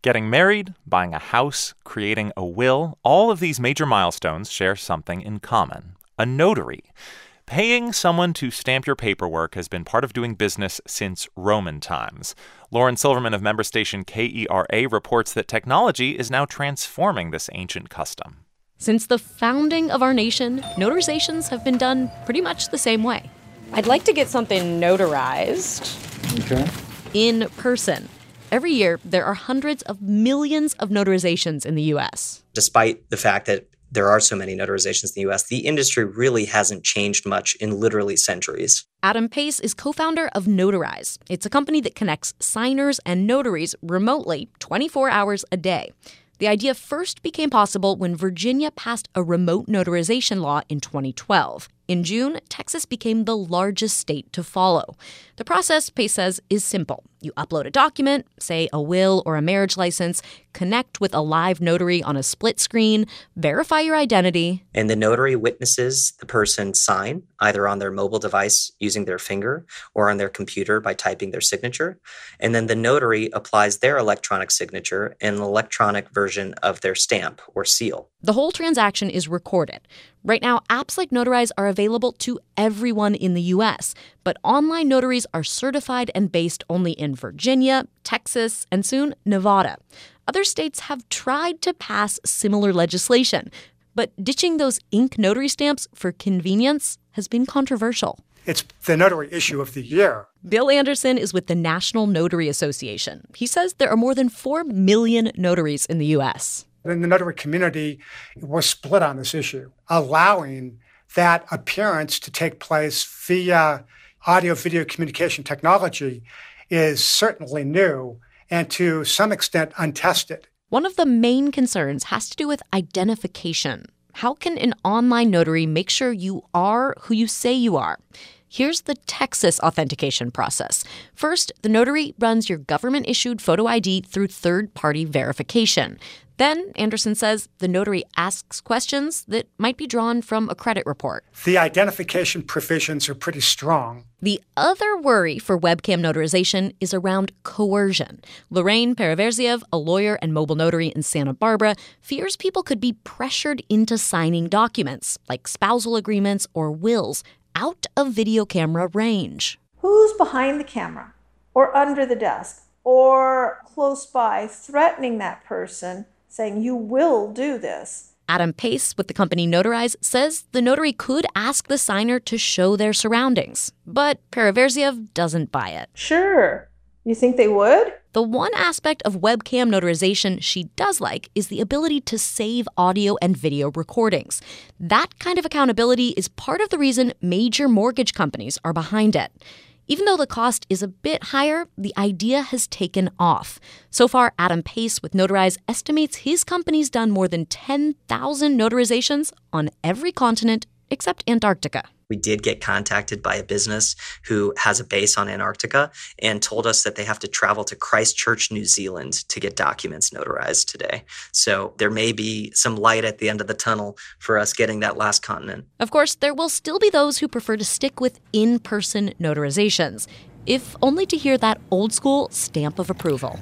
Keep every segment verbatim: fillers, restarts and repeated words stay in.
Getting married, buying a house, creating a will, all of these major milestones share something in common: a notary. Paying someone to stamp your paperwork has been part of doing business since Roman times. Lauren Silverman of member station K E R A reports that technology is now transforming this ancient custom. Since the founding of our nation, notarizations have been done pretty much the same way. I'd like to get something notarized. Okay. In person. Every year, there are hundreds of millions of notarizations in the U S. Despite the fact that there are so many notarizations in the U S, the industry really hasn't changed much in literally centuries. Adam Pace is co-founder of Notarize. It's a company that connects signers and notaries remotely twenty-four hours a day. The idea first became possible when Virginia passed a remote notarization law in twenty twelve. In June, Texas became the largest state to follow. The process, Pace says, is simple. You upload a document, say a will or a marriage license, connect with a live notary on a split screen, verify your identity. And the notary witnesses the person sign, either on their mobile device using their finger or on their computer by typing their signature. And then the notary applies their electronic signature in an electronic version of their stamp or seal. The whole transaction is recorded. Right now, apps like Notarize are available to everyone in the U S, but online notaries are certified and based only in Virginia, Texas, and soon Nevada. Other states have tried to pass similar legislation, but ditching those ink notary stamps for convenience has been controversial. It's the notary issue of the year. Bill Anderson is with the National Notary Association. He says there are more than four million notaries in the U S. And the notary community was split on this issue, allowing that appearance to take place via audio-video communication technology is certainly new and to some extent untested. One of the main concerns has to do with identification. How can an online notary make sure you are who you say you are? Here's the Texas authentication process. First, the notary runs your government-issued photo I D through third-party verification. Then, Anderson says, the notary asks questions that might be drawn from a credit report. The identification provisions are pretty strong. The other worry for webcam notarization is around coercion. Lorraine Paraverziev, a lawyer and mobile notary in Santa Barbara, fears people could be pressured into signing documents, like spousal agreements or wills, out of video camera range. Who's behind the camera or under the desk or close by threatening that person, saying you will do this? Adam Pace with the company Notarize says the notary could ask the signer to show their surroundings, but Paraverziev doesn't buy it. Sure. You think they would? The one aspect of webcam notarization she does like is the ability to save audio and video recordings. That kind of accountability is part of the reason major mortgage companies are behind it. Even though the cost is a bit higher, the idea has taken off. So far, Adam Pace with Notarize estimates his company's done more than ten thousand notarizations on every continent except Antarctica. We did get contacted by a business who has a base on Antarctica and told us that they have to travel to Christchurch, New Zealand to get documents notarized today. So there may be some light at the end of the tunnel for us getting that last continent. Of course, there will still be those who prefer to stick with in-person notarizations, if only to hear that old-school stamp of approval.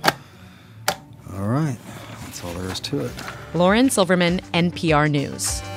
All right. That's all there is to it. Lauren Silverman, N P R News.